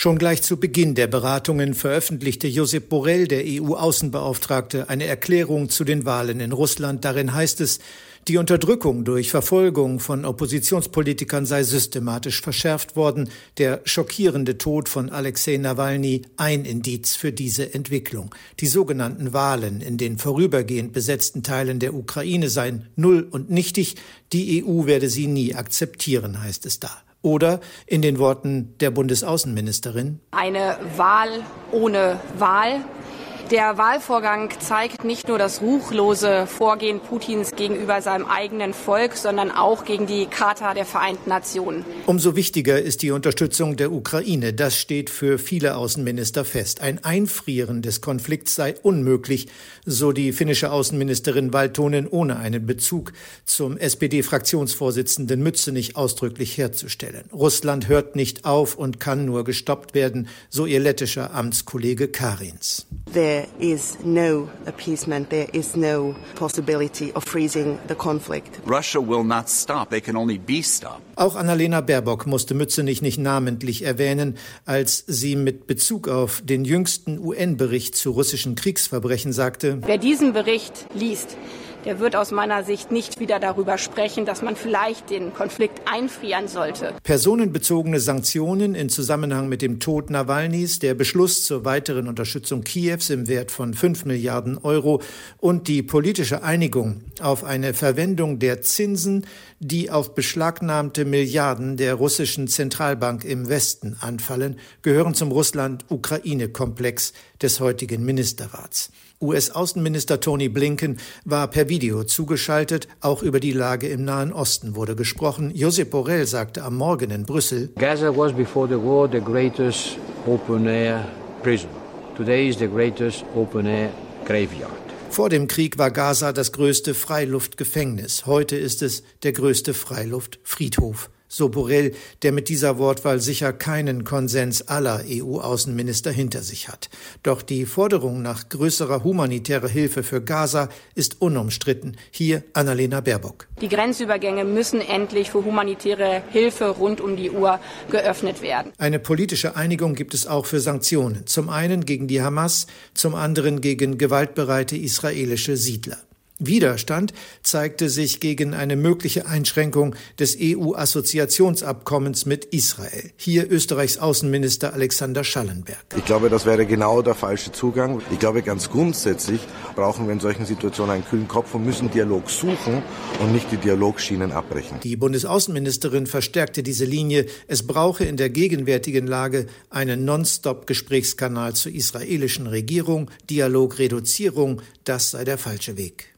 Schon gleich zu Beginn der Beratungen veröffentlichte Josep Borrell, der EU-Außenbeauftragte, eine Erklärung zu den Wahlen in Russland. Darin heißt es, die Unterdrückung durch Verfolgung von Oppositionspolitikern sei systematisch verschärft worden. Der schockierende Tod von Alexei Nawalny ein Indiz für diese Entwicklung. Die sogenannten Wahlen in den vorübergehend besetzten Teilen der Ukraine seien null und nichtig. Die EU werde sie nie akzeptieren, heißt es da. Oder in den Worten der Bundesaußenministerin: Eine Wahl ohne Wahl. Der Wahlvorgang zeigt nicht nur das ruchlose Vorgehen Putins gegenüber seinem eigenen Volk, sondern auch gegen die Charta der Vereinten Nationen. Umso wichtiger ist die Unterstützung der Ukraine. Das steht für viele Außenminister fest. Ein Einfrieren des Konflikts sei unmöglich, so die finnische Außenministerin Valtonen, ohne einen Bezug zum SPD-Fraktionsvorsitzenden Mützenich ausdrücklich herzustellen. Russland hört nicht auf und kann nur gestoppt werden, so ihr lettischer Amtskollege Karins. There is no appeasement, there is no possibility of freezing the conflict. Russia will not stop, they can only be stopped. Auch Annalena Baerbock musste Mützenich nicht namentlich erwähnen, als sie mit Bezug auf den jüngsten UN-Bericht zu russischen Kriegsverbrechen sagte: Wer diesen Bericht liest, der wird aus meiner Sicht nicht wieder darüber sprechen, dass man vielleicht den Konflikt einfrieren sollte. Personenbezogene Sanktionen in Zusammenhang mit dem Tod Nawalnys, der Beschluss zur weiteren Unterstützung Kiews im Wert von 5 Milliarden Euro und die politische Einigung auf eine Verwendung der Zinsen, die auf beschlagnahmte Milliarden der russischen Zentralbank im Westen anfallen, gehören zum Russland-Ukraine-Komplex des heutigen Ministerrats. US-Außenminister Tony Blinken war per Video zugeschaltet. Auch über die Lage im Nahen Osten wurde gesprochen. Josep Borrell sagte am Morgen in Brüssel: Gaza was before the war the greatest open-air prison. Today is the greatest open-air graveyard. Vor dem Krieg war Gaza das größte Freiluftgefängnis. Heute ist es der größte Freiluftfriedhof. So Borrell, der mit dieser Wortwahl sicher keinen Konsens aller EU-Außenminister hinter sich hat. Doch die Forderung nach größerer humanitärer Hilfe für Gaza ist unumstritten. Hier Annalena Baerbock. Die Grenzübergänge müssen endlich für humanitäre Hilfe rund um die Uhr geöffnet werden. Eine politische Einigung gibt es auch für Sanktionen. Zum einen gegen die Hamas, zum anderen gegen gewaltbereite israelische Siedler. Widerstand zeigte sich gegen eine mögliche Einschränkung des EU-Assoziationsabkommens mit Israel. Hier Österreichs Außenminister Alexander Schallenberg. Ich glaube, das wäre genau der falsche Zugang. Ich glaube, ganz grundsätzlich brauchen wir in solchen Situationen einen kühlen Kopf und müssen Dialog suchen und nicht die Dialogschienen abbrechen. Die Bundesaußenministerin verstärkte diese Linie. Es brauche in der gegenwärtigen Lage einen Non-Stop-Gesprächskanal zur israelischen Regierung. Dialogreduzierung, das sei der falsche Weg.